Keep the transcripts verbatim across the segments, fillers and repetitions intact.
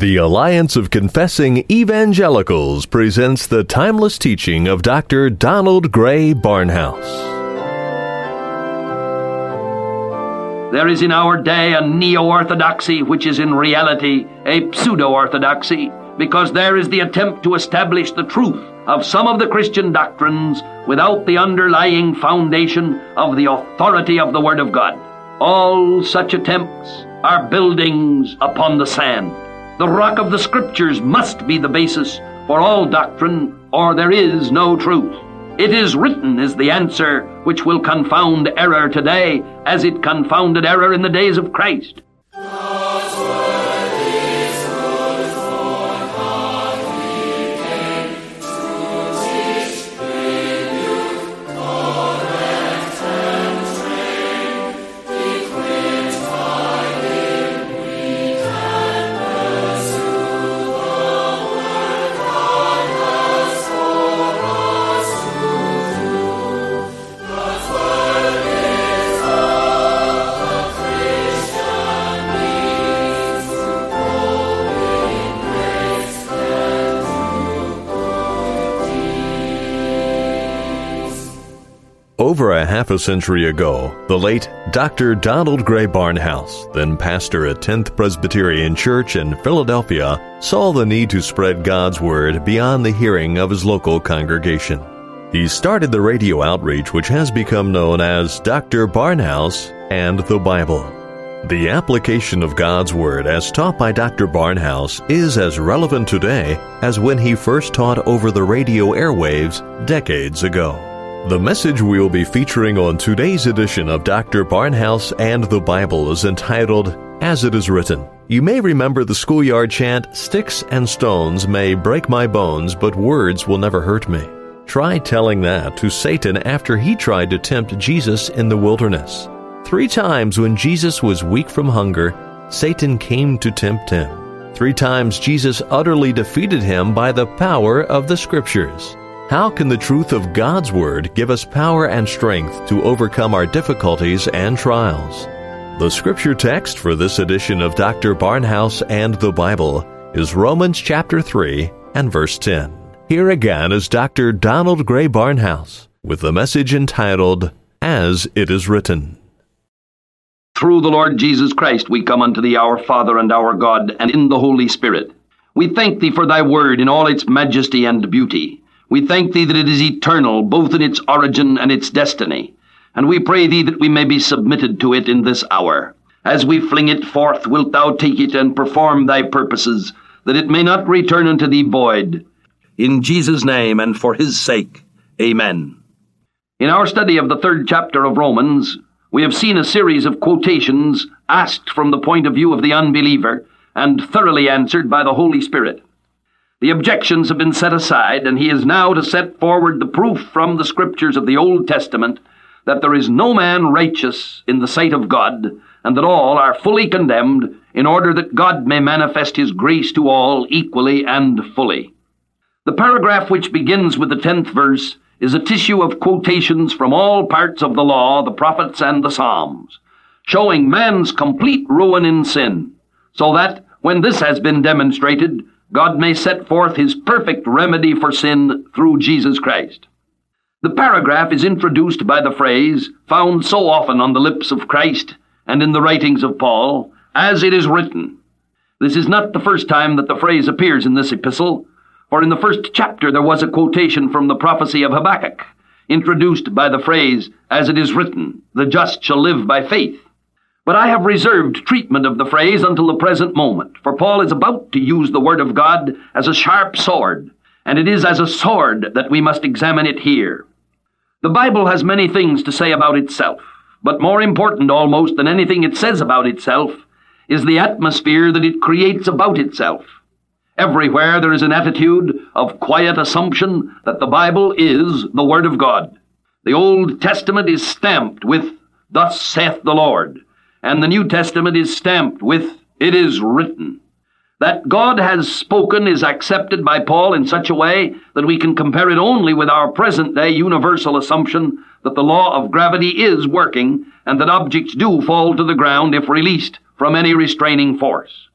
The Alliance of Confessing Evangelicals presents the timeless teaching of Doctor Donald Grey Barnhouse. There is in our day a neo-orthodoxy which is in reality a pseudo-orthodoxy, because there is the attempt to establish the truth of some of the Christian doctrines without the underlying foundation of the authority of the Word of God. All such attempts are buildings upon the sand. The rock of the Scriptures must be the basis for all doctrine, or there is no truth. It is written is the answer which will confound error today as it confounded error in the days of Christ. Over a half a century ago, the late Doctor Donald Grey Barnhouse, then pastor at tenth Presbyterian Church in Philadelphia, saw the need to spread God's Word beyond the hearing of his local congregation. He started the radio outreach which has become known as Doctor Barnhouse and the Bible. The application of God's Word as taught by Doctor Barnhouse is as relevant today as when he first taught over the radio airwaves decades ago. The message we will be featuring on today's edition of Doctor Barnhouse and the Bible is entitled, As It Is Written. You may remember the schoolyard chant, "Sticks and stones may break my bones, but words will never hurt me." Try telling that to Satan after he tried to tempt Jesus in the wilderness. Three times when Jesus was weak from hunger, Satan came to tempt him. Three times Jesus utterly defeated him by the power of the Scriptures. How can the truth of God's Word give us power and strength to overcome our difficulties and trials? The scripture text for this edition of Doctor Barnhouse and the Bible is Romans chapter three and verse ten. Here again is Doctor Donald Grey Barnhouse with the message entitled, As It Is Written. Through the Lord Jesus Christ we come unto thee, our Father and our God, and in the Holy Spirit. We thank thee for thy word in all its majesty and beauty. We thank thee that it is eternal, both in its origin and its destiny. And we pray thee that we may be submitted to it in this hour. As we fling it forth, wilt thou take it and perform thy purposes, that it may not return unto thee void. In Jesus' name and for his sake, amen. In our study of the third chapter of Romans, we have seen a series of quotations asked from the point of view of the unbeliever and thoroughly answered by the Holy Spirit. The objections have been set aside, and he is now to set forward the proof from the Scriptures of the Old Testament that there is no man righteous in the sight of God, and that all are fully condemned, in order that God may manifest his grace to all equally and fully. The paragraph which begins with the tenth verse is a tissue of quotations from all parts of the law, the prophets, and the Psalms, showing man's complete ruin in sin, so that, when this has been demonstrated, God may set forth his perfect remedy for sin through Jesus Christ. The paragraph is introduced by the phrase, found so often on the lips of Christ and in the writings of Paul, as it is written. This is not the first time that the phrase appears in this epistle, for in the first chapter there was a quotation from the prophecy of Habakkuk, introduced by the phrase, as it is written, the just shall live by faith. But I have reserved treatment of the phrase until the present moment, for Paul is about to use the Word of God as a sharp sword, and it is as a sword that we must examine it here. The Bible has many things to say about itself, but more important almost than anything it says about itself is the atmosphere that it creates about itself. Everywhere there is an attitude of quiet assumption that the Bible is the Word of God. The Old Testament is stamped with, "Thus saith the Lord," and the New Testament is stamped with, "It is written." That God has spoken is accepted by Paul in such a way that we can compare it only with our present-day universal assumption that the law of gravity is working and that objects do fall to the ground if released from any restraining force.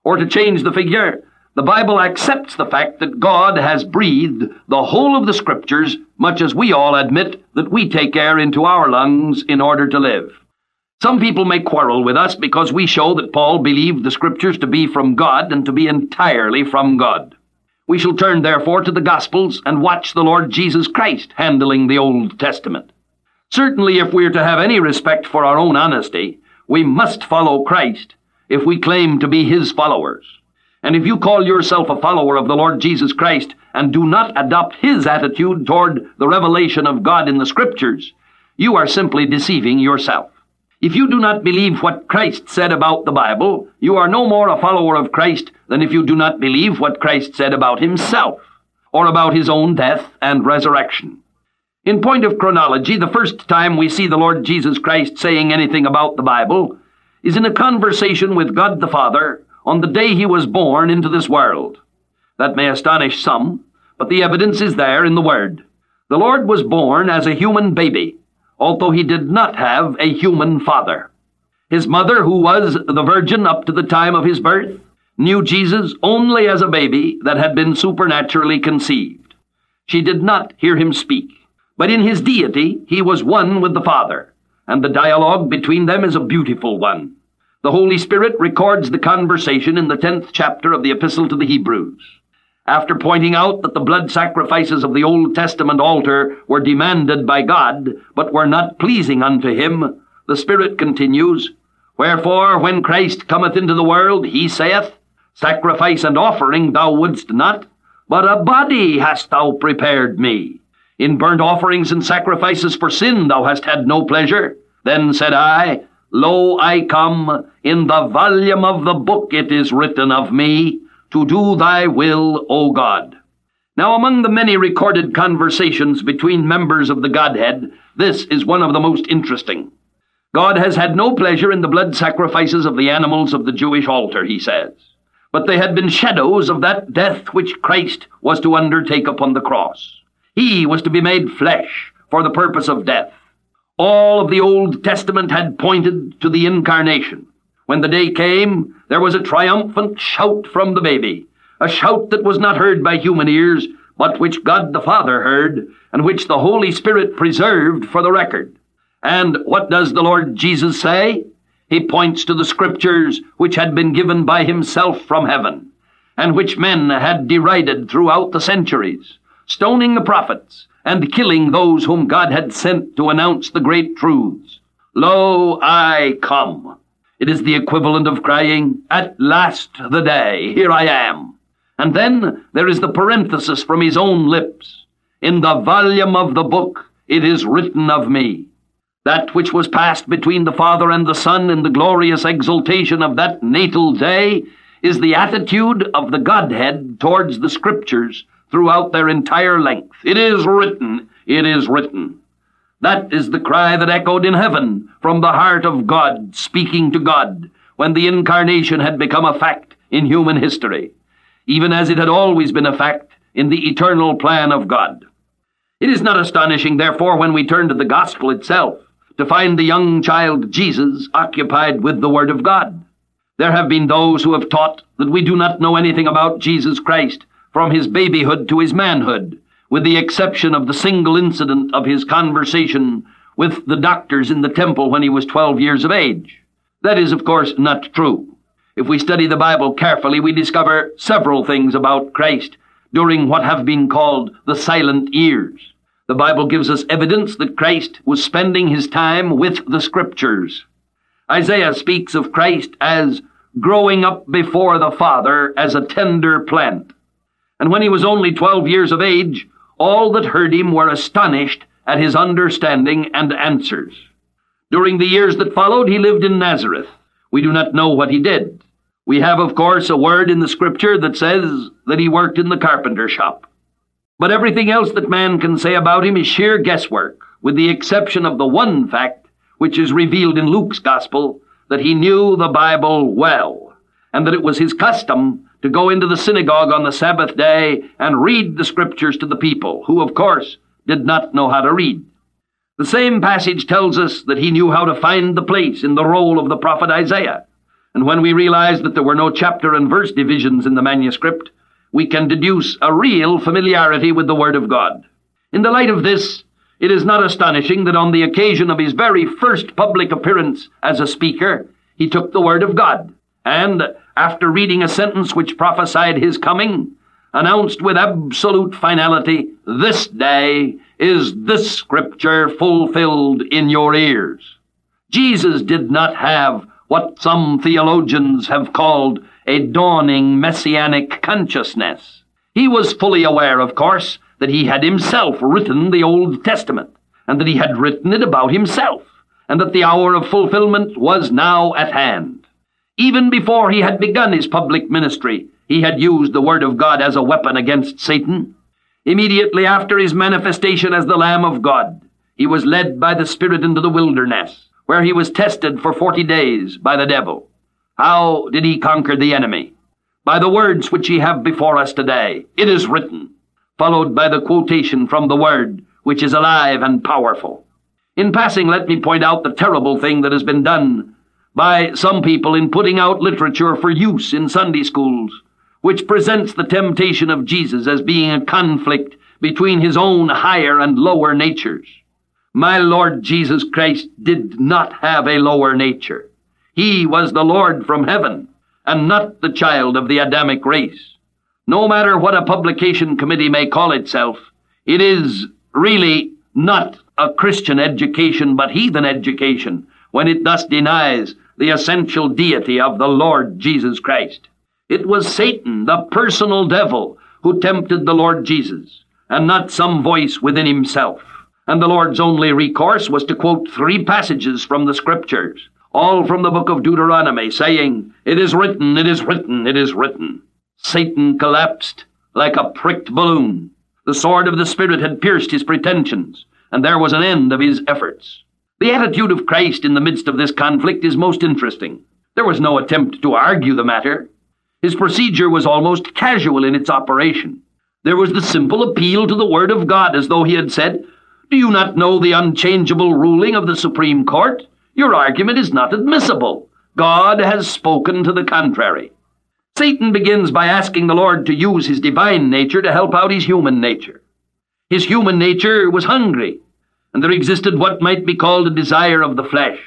Or to change the figure, the Bible accepts the fact that God has breathed the whole of the Scriptures, much as we all admit that we take air into our lungs in order to live. Some people may quarrel with us because we show that Paul believed the Scriptures to be from God and to be entirely from God. We shall turn, therefore, to the Gospels and watch the Lord Jesus Christ handling the Old Testament. Certainly, if we are to have any respect for our own honesty, we must follow Christ if we claim to be his followers. And if you call yourself a follower of the Lord Jesus Christ and do not adopt his attitude toward the revelation of God in the Scriptures, you are simply deceiving yourself. If you do not believe what Christ said about the Bible, you are no more a follower of Christ than if you do not believe what Christ said about himself, or about his own death and resurrection. In point of chronology, the first time we see the Lord Jesus Christ saying anything about the Bible is in a conversation with God the Father on the day he was born into this world. That may astonish some, but the evidence is there in the Word. The Lord was born as a human baby, although he did not have a human father. His mother, who was the virgin up to the time of his birth, knew Jesus only as a baby that had been supernaturally conceived. She did not hear him speak, but in his deity he was one with the Father, and the dialogue between them is a beautiful one. The Holy Spirit records the conversation in the tenth chapter of the Epistle to the Hebrews. After pointing out that the blood sacrifices of the Old Testament altar were demanded by God, but were not pleasing unto him, the Spirit continues, Wherefore, when Christ cometh into the world, he saith, Sacrifice and offering thou wouldst not, but a body hast thou prepared me. In burnt offerings and sacrifices for sin thou hast had no pleasure. Then said I, Lo, I come, in the volume of the book it is written of me, to do thy will, O God. Now, among the many recorded conversations between members of the Godhead, this is one of the most interesting. God has had no pleasure in the blood sacrifices of the animals of the Jewish altar, he says, but they had been shadows of that death which Christ was to undertake upon the cross. He was to be made flesh for the purpose of death. All of the Old Testament had pointed to the incarnation. When the day came, there was a triumphant shout from the baby, a shout that was not heard by human ears, but which God the Father heard, and which the Holy Spirit preserved for the record. And what does the Lord Jesus say? He points to the Scriptures which had been given by himself from heaven, and which men had derided throughout the centuries, stoning the prophets, and killing those whom God had sent to announce the great truths. Lo, I come. It is the equivalent of crying, At last the day, here I am. And then there is the parenthesis from his own lips. In the volume of the book it is written of me. That which was passed between the Father and the Son in the glorious exultation of that natal day is the attitude of the Godhead towards the Scriptures throughout their entire length. It is written, it is written. That is the cry that echoed in heaven from the heart of God speaking to God when the incarnation had become a fact in human history, even as it had always been a fact in the eternal plan of God. It is not astonishing, therefore, when we turn to the gospel itself, to find the young child Jesus occupied with the Word of God. There have been those who have taught that we do not know anything about Jesus Christ from his babyhood to his manhood, with the exception of the single incident of his conversation with the doctors in the temple when he was twelve years of age. That is, of course, not true. If we study the Bible carefully, we discover several things about Christ during what have been called the silent years. The Bible gives us evidence that Christ was spending his time with the Scriptures. Isaiah speaks of Christ as growing up before the Father as a tender plant. And when he was only twelve years of age, all that heard him were astonished at his understanding and answers. During the years that followed, he lived in Nazareth. We do not know what he did. We have, of course, a word in the Scripture that says that he worked in the carpenter shop. But everything else that man can say about him is sheer guesswork, with the exception of the one fact which is revealed in Luke's Gospel, that he knew the Bible well, and that it was his custom to go into the synagogue on the Sabbath day and read the Scriptures to the people, who, of course, did not know how to read. The same passage tells us that he knew how to find the place in the roll of the prophet Isaiah, And when we realize that there were no chapter and verse divisions in the manuscript, we can deduce a real familiarity with the Word of God. In the light of this, it is not astonishing that on the occasion of his very first public appearance as a speaker, he took the Word of God, and, after reading a sentence which prophesied his coming, announced with absolute finality, "This day is this Scripture fulfilled in your ears." Jesus did not have what some theologians have called a dawning messianic consciousness. He was fully aware, of course, that he had himself written the Old Testament, and that he had written it about himself, and that the hour of fulfillment was now at hand. Even before he had begun his public ministry, he had used the Word of God as a weapon against Satan. Immediately after his manifestation as the Lamb of God, he was led by the Spirit into the wilderness, where he was tested for forty days by the devil. How did he conquer the enemy? By the words which ye have before us today. "It is written," followed by the quotation from the Word, which is alive and powerful. In passing, let me point out the terrible thing that has been done by some people in putting out literature for use in Sunday schools, which presents the temptation of Jesus as being a conflict between his own higher and lower natures. My Lord Jesus Christ did not have a lower nature. He was the Lord from heaven, and not the child of the Adamic race. No matter what a publication committee may call itself, it is really not a Christian education, but heathen education, when it thus denies the essential deity of the Lord Jesus Christ. It was Satan, the personal devil, who tempted the Lord Jesus, and not some voice within himself. And the Lord's only recourse was to quote three passages from the Scriptures, all from the book of Deuteronomy, saying, "It is written, it is written, it is written." Satan collapsed like a pricked balloon. The sword of the Spirit had pierced his pretensions, and there was an end of his efforts. The attitude of Christ in the midst of this conflict is most interesting. There was no attempt to argue the matter. His procedure was almost casual in its operation. There was the simple appeal to the Word of God, as though he had said, "Do you not know the unchangeable ruling of the Supreme Court? Your argument is not admissible. God has spoken to the contrary." Satan begins by asking the Lord to use his divine nature to help out his human nature. His human nature was hungry, and there existed what might be called a desire of the flesh.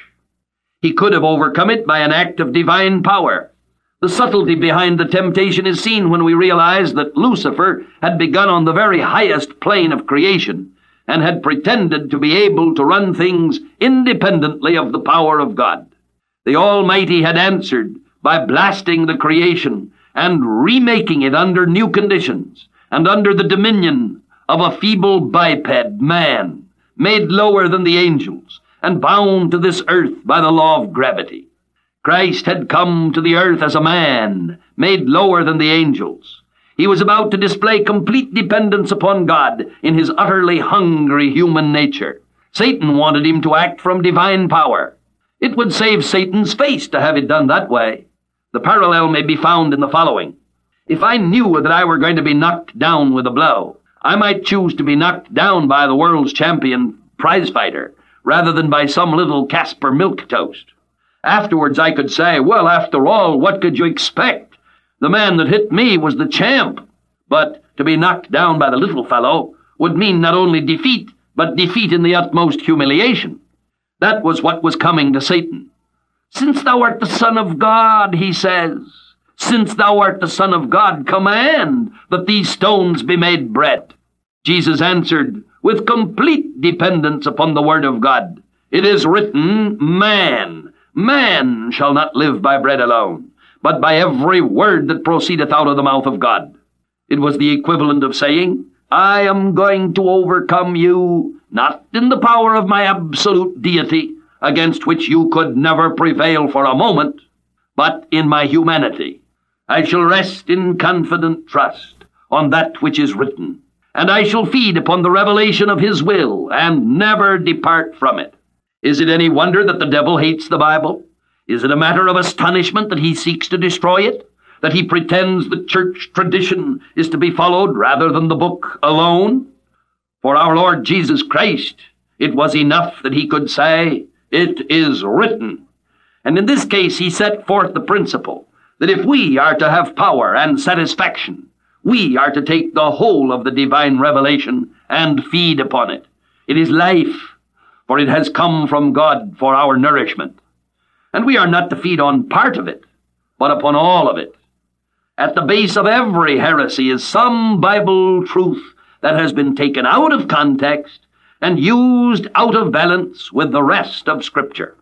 He could have overcome it by an act of divine power. The subtlety behind the temptation is seen when we realize that Lucifer had begun on the very highest plane of creation, and had pretended to be able to run things independently of the power of God. The Almighty had answered by blasting the creation and remaking it under new conditions, and under the dominion of a feeble biped man, made lower than the angels, and bound to this earth by the law of gravity. Christ had come to the earth as a man, made lower than the angels. He was about to display complete dependence upon God in his utterly hungry human nature. Satan wanted him to act from divine power. It would save Satan's face to have it done that way. The parallel may be found in the following. If I knew that I were going to be knocked down with a blow, I might choose to be knocked down by the world's champion prizefighter, rather than by some little Casper milquetoast. Afterwards I could say, well, after all, what could you expect? The man that hit me was the champ. But to be knocked down by the little fellow would mean not only defeat, but defeat in the utmost humiliation. That was what was coming to Satan. "Since thou art the Son of God," he says, "since thou art the Son of God, command that these stones be made bread." Jesus answered with complete dependence upon the Word of God. "It is written, man, man shall not live by bread alone, but by every word that proceedeth out of the mouth of God." It was the equivalent of saying, I am going to overcome you, not in the power of my absolute deity, against which you could never prevail for a moment, but in my humanity. I shall rest in confident trust on that which is written, and I shall feed upon the revelation of his will, and never depart from it. Is it any wonder that the devil hates the Bible? Is it a matter of astonishment that he seeks to destroy it? That he pretends the church tradition is to be followed rather than the book alone? For our Lord Jesus Christ, it was enough that he could say, "It is written." And in this case he set forth the principle that if we are to have power and satisfaction, we are to take the whole of the divine revelation and feed upon it. It is life, for it has come from God for our nourishment. And we are not to feed on part of it, but upon all of it. At the base of every heresy is some Bible truth that has been taken out of context and used out of balance with the rest of Scripture.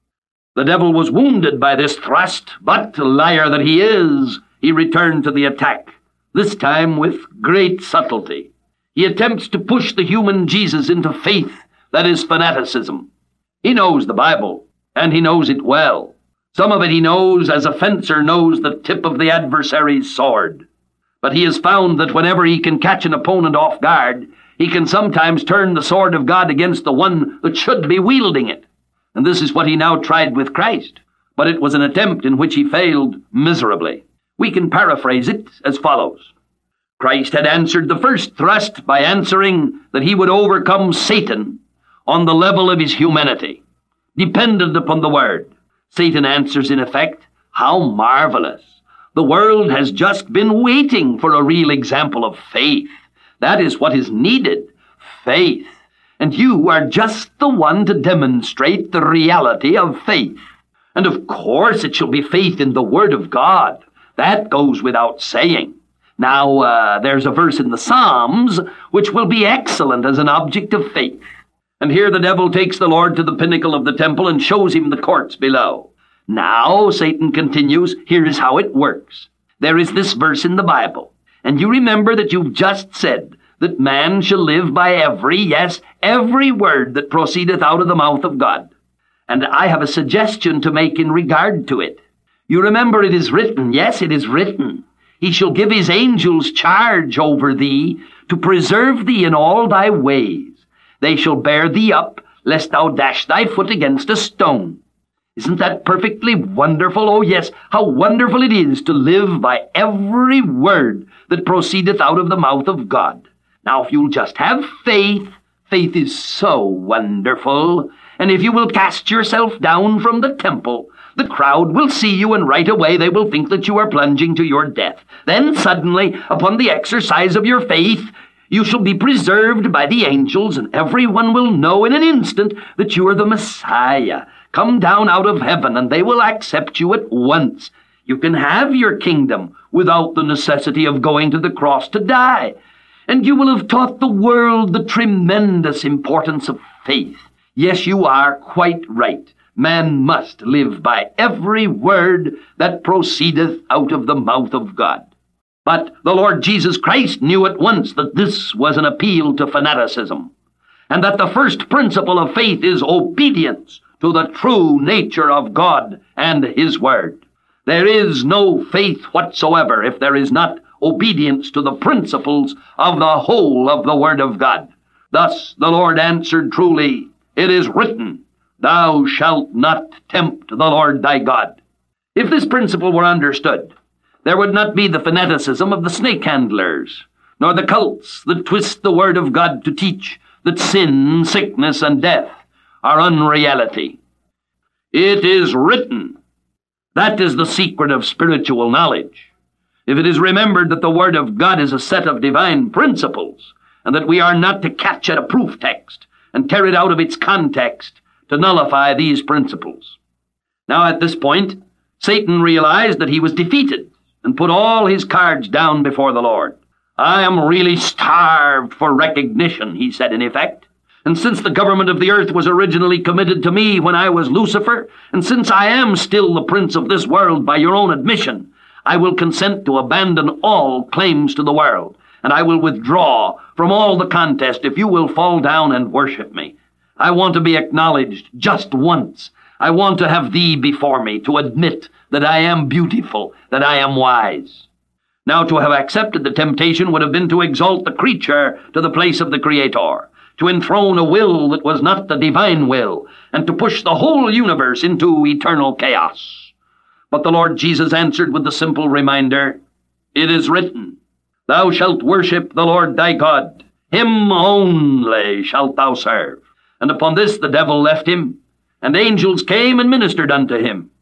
The devil was wounded by this thrust, but, liar that he is, he returned to the attack, this time with great subtlety. He attempts to push the human Jesus into faith that is fanaticism. He knows the Bible, and he knows it well. Some of it he knows as a fencer knows the tip of the adversary's sword. But he has found that whenever he can catch an opponent off guard, he can sometimes turn the sword of God against the one that should be wielding it. And this is what he now tried with Christ. But it was an attempt in which he failed miserably. We can paraphrase it as follows. Christ had answered the first thrust by answering that he would overcome Satan on the level of his humanity, dependent upon the Word. Satan answers in effect, how marvelous! The world has just been waiting for a real example of faith. That is what is needed, faith. And you are just the one to demonstrate the reality of faith. And of course it shall be faith in the Word of God. That goes without saying. Now, uh, there's a verse in the Psalms which will be excellent as an object of faith. And here the devil takes the Lord to the pinnacle of the temple and shows him the courts below. Now, Satan continues, here is how it works. There is this verse in the Bible, and you remember that you've just said that man shall live by every, yes, every word that proceedeth out of the mouth of God. And I have a suggestion to make in regard to it. You remember it is written, yes, it is written, he shall give his angels charge over thee to preserve thee in all thy ways. They shall bear thee up, lest thou dash thy foot against a stone. Isn't that perfectly wonderful? Oh, yes, how wonderful it is to live by every word that proceedeth out of the mouth of God. Now, if you'll just have faith, faith is so wonderful, and if you will cast yourself down from the temple, the crowd will see you, and right away they will think that you are plunging to your death. Then suddenly, upon the exercise of your faith, you shall be preserved by the angels, and everyone will know in an instant that you are the Messiah, come down out of heaven, and they will accept you at once. You can have your kingdom without the necessity of going to the cross to die. And you will have taught the world the tremendous importance of faith. Yes, you are quite right. Man must live by every word that proceedeth out of the mouth of God. But the Lord Jesus Christ knew at once that this was an appeal to fanaticism, and that the first principle of faith is obedience to the true nature of God and His Word. There is no faith whatsoever if there is not obedience to the principles of the whole of the Word of God. Thus the Lord answered truly, it is written, thou shalt not tempt the Lord thy God. If this principle were understood, there would not be the fanaticism of the snake handlers, nor the cults that twist the Word of God to teach that sin, sickness, and death are unreality. It is written. That is the secret of spiritual knowledge. If it is remembered that the Word of God is a set of divine principles, and that we are not to catch at a proof text and tear it out of its context to nullify these principles. Now at this point, Satan realized that he was defeated and put all his cards down before the Lord. I am really starved for recognition, he said in effect. And since the government of the earth was originally committed to me when I was Lucifer, and since I am still the prince of this world by your own admission, I will consent to abandon all claims to the world, and I will withdraw from all the contest if you will fall down and worship me. I want to be acknowledged just once. I want to have thee before me, to admit that I am beautiful, that I am wise. Now, to have accepted the temptation would have been to exalt the creature to the place of the Creator, to enthrone a will that was not the divine will, and to push the whole universe into eternal chaos. But the Lord Jesus answered with the simple reminder, it is written, thou shalt worship the Lord thy God, him only shalt thou serve. And upon this the devil left him, and angels came and ministered unto him.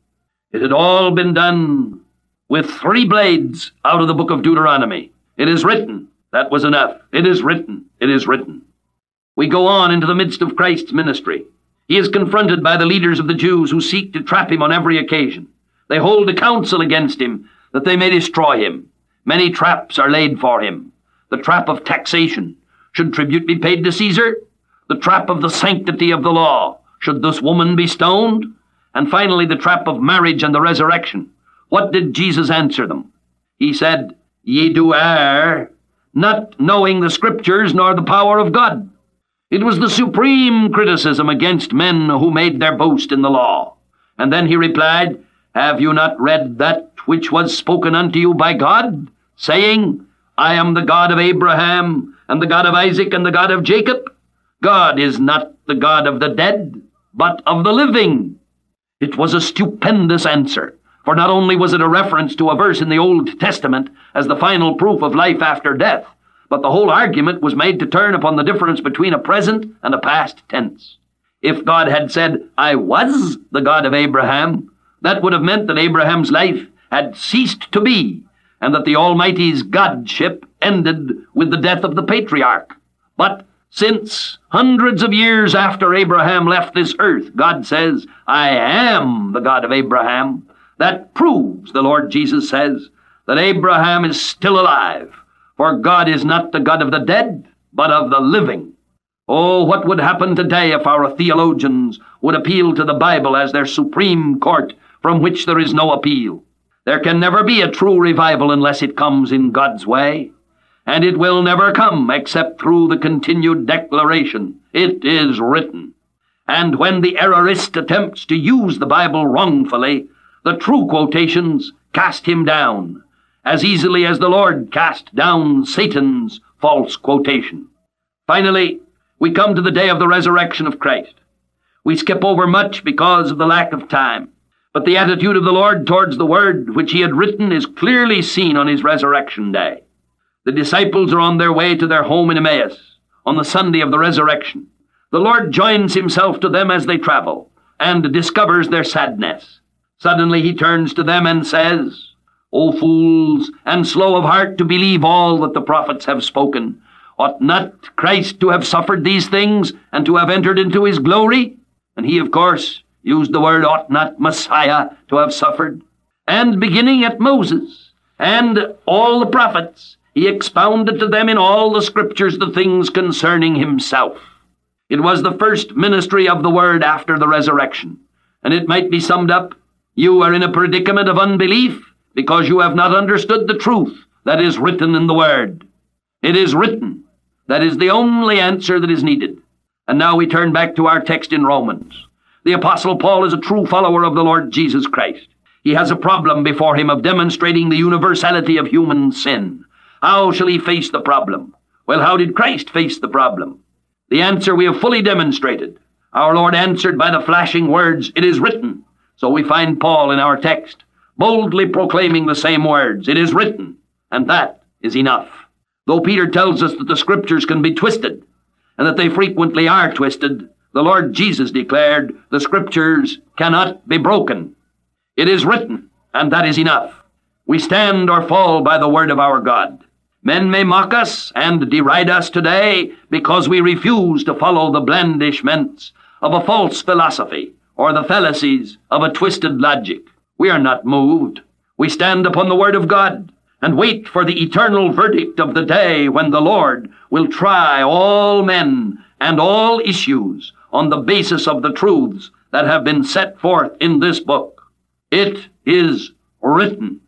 It had all been done with three blades out of the book of Deuteronomy. It is written. That was enough. It is written. It is written. We go on into the midst of Christ's ministry. He is confronted by the leaders of the Jews who seek to trap him on every occasion. They hold a council against him that they may destroy him. Many traps are laid for him. The trap of taxation. Should tribute be paid to Caesar? The trap of the sanctity of the law. Should this woman be stoned? And finally, the trap of marriage and the resurrection. What did Jesus answer them? He said, "Ye do err, not knowing the Scriptures nor the power of God." It was the supreme criticism against men who made their boast in the law. And then he replied, "Have you not read that which was spoken unto you by God, saying, I am the God of Abraham, and the God of Isaac, and the God of Jacob? God is not the God of the dead, but of the living." It was a stupendous answer, for not only was it a reference to a verse in the Old Testament as the final proof of life after death, but the whole argument was made to turn upon the difference between a present and a past tense. If God had said, "I was the God of Abraham," that would have meant that Abraham's life had ceased to be, and that the Almighty's Godship ended with the death of the patriarch. But since hundreds of years after Abraham left this earth, God says, "I am the God of Abraham," that proves, the Lord Jesus says, that Abraham is still alive. For God is not the God of the dead, but of the living. Oh, what would happen today if our theologians would appeal to the Bible as their supreme court from which there is no appeal? There can never be a true revival unless it comes in God's way. And it will never come except through the continued declaration, "It is written." And when the errorist attempts to use the Bible wrongfully, the true quotations cast him down, as easily as the Lord cast down Satan's false quotation. Finally, we come to the day of the resurrection of Christ. We skip over much because of the lack of time, but the attitude of the Lord towards the word which he had written is clearly seen on his resurrection day. The disciples are on their way to their home in Emmaus on the Sunday of the resurrection. The Lord joins himself to them as they travel and discovers their sadness. Suddenly he turns to them and says, "O fools, and slow of heart to believe all that the prophets have spoken, ought not Christ to have suffered these things and to have entered into his glory?" And he, of course, used the word "ought not Messiah to have suffered." And beginning at Moses and all the prophets, he expounded to them in all the Scriptures the things concerning himself. It was the first ministry of the word after the resurrection, and it might be summed up, you are in a predicament of unbelief because you have not understood the truth that is written in the word. It is written. That is the only answer that is needed. And now we turn back to our text in Romans. The Apostle Paul is a true follower of the Lord Jesus Christ. He has a problem before him of demonstrating the universality of human sin. How shall he face the problem? Well, how did Christ face the problem? The answer we have fully demonstrated. Our Lord answered by the flashing words, "It is written." So we find Paul in our text, boldly proclaiming the same words, "It is written," and that is enough. Though Peter tells us that the Scriptures can be twisted, and that they frequently are twisted, the Lord Jesus declared, the Scriptures cannot be broken. It is written, and that is enough. We stand or fall by the word of our God. Men may mock us and deride us today because we refuse to follow the blandishments of a false philosophy or the fallacies of a twisted logic. We are not moved. We stand upon the word of God and wait for the eternal verdict of the day when the Lord will try all men and all issues on the basis of the truths that have been set forth in this book. It is written.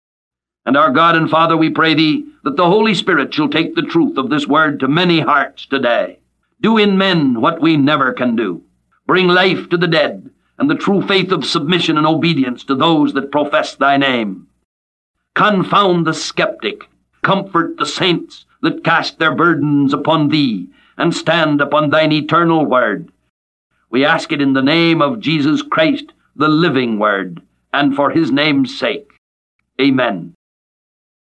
And our God and Father, we pray thee that the Holy Spirit shall take the truth of this word to many hearts today. Do in men what we never can do. Bring life to the dead and the true faith of submission and obedience to those that profess thy name. Confound the skeptic. Comfort the saints that cast their burdens upon thee and stand upon thine eternal word. We ask it in the name of Jesus Christ, the living word, and for his name's sake. Amen.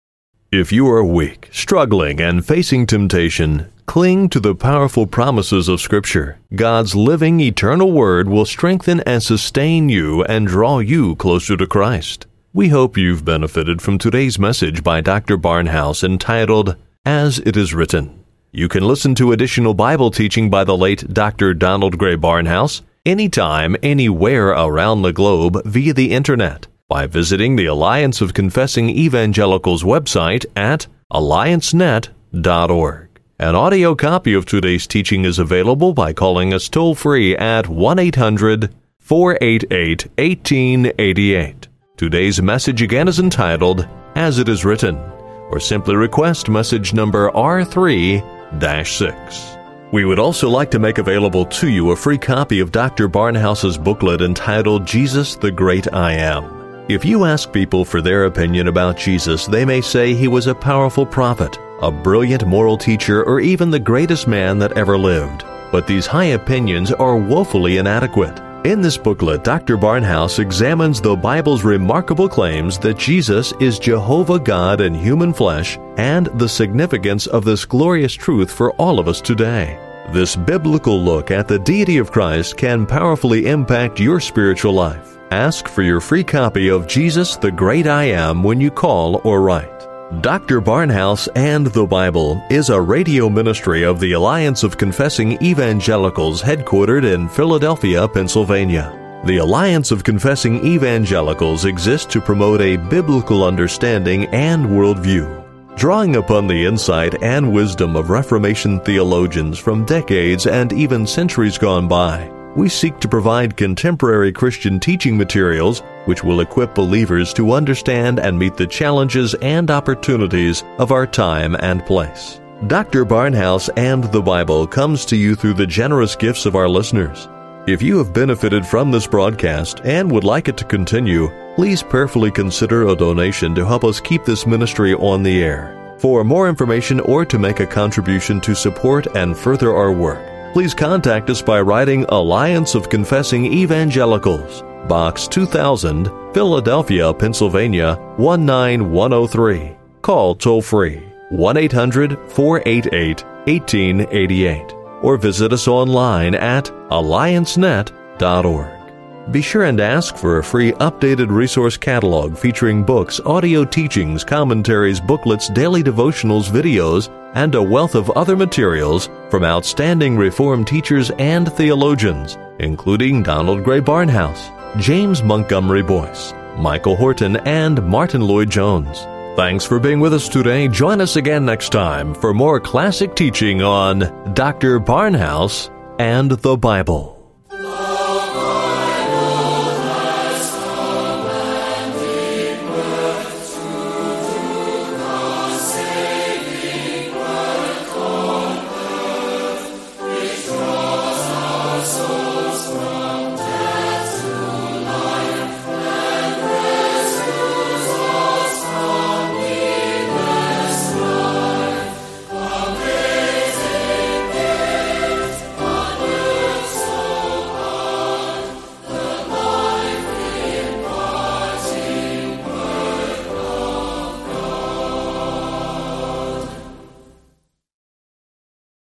If you are weak, struggling, and facing temptation, cling to the powerful promises of Scripture. God's living, eternal Word will strengthen and sustain you and draw you closer to Christ. We hope you've benefited from today's message by Doctor Barnhouse entitled, As It Is Written. You can listen to additional Bible teaching by the late Doctor Donald Gray Barnhouse anytime, anywhere around the globe via the Internet by visiting the Alliance of Confessing Evangelicals website at alliance net dot org. An audio copy of today's teaching is available by calling us toll-free at one eight hundred, four eight eight, one eight eight eight. Today's message again is entitled, As It Is Written, or simply request message number R three dash six. We would also like to make available to you a free copy of Doctor Barnhouse's booklet entitled, Jesus the Great I Am. If you ask people for their opinion about Jesus, they may say he was a powerful prophet, a brilliant moral teacher, or even the greatest man that ever lived. But these high opinions are woefully inadequate. In this booklet, Doctor Barnhouse examines the Bible's remarkable claims that Jesus is Jehovah God in human flesh and the significance of this glorious truth for all of us today. This biblical look at the deity of Christ can powerfully impact your spiritual life. Ask for your free copy of Jesus the Great I Am when you call or write. Doctor Barnhouse and the Bible is a radio ministry of the Alliance of Confessing Evangelicals headquartered in Philadelphia, Pennsylvania. The Alliance of Confessing Evangelicals exists to promote a biblical understanding and worldview, drawing upon the insight and wisdom of Reformation theologians from decades and even centuries gone by. We seek to provide contemporary Christian teaching materials which will equip believers to understand and meet the challenges and opportunities of our time and place. Doctor Barnhouse and the Bible comes to you through the generous gifts of our listeners. If you have benefited from this broadcast and would like it to continue, please prayerfully consider a donation to help us keep this ministry on the air. For more information or to make a contribution to support and further our work, please contact us by writing Alliance of Confessing Evangelicals, Box two thousand, Philadelphia, Pennsylvania, one nine one oh three. Call toll-free one eight hundred, four eight eight, one eight eight eight or visit us online at alliance net dot org. Be sure and ask for a free updated resource catalog featuring books, audio teachings, commentaries, booklets, daily devotionals, videos, and a wealth of other materials from outstanding Reformed teachers and theologians, including Donald Gray Barnhouse, James Montgomery Boyce, Michael Horton, and Martin Lloyd-Jones. Thanks for being with us today. Join us again next time for more classic teaching on Doctor Barnhouse and the Bible.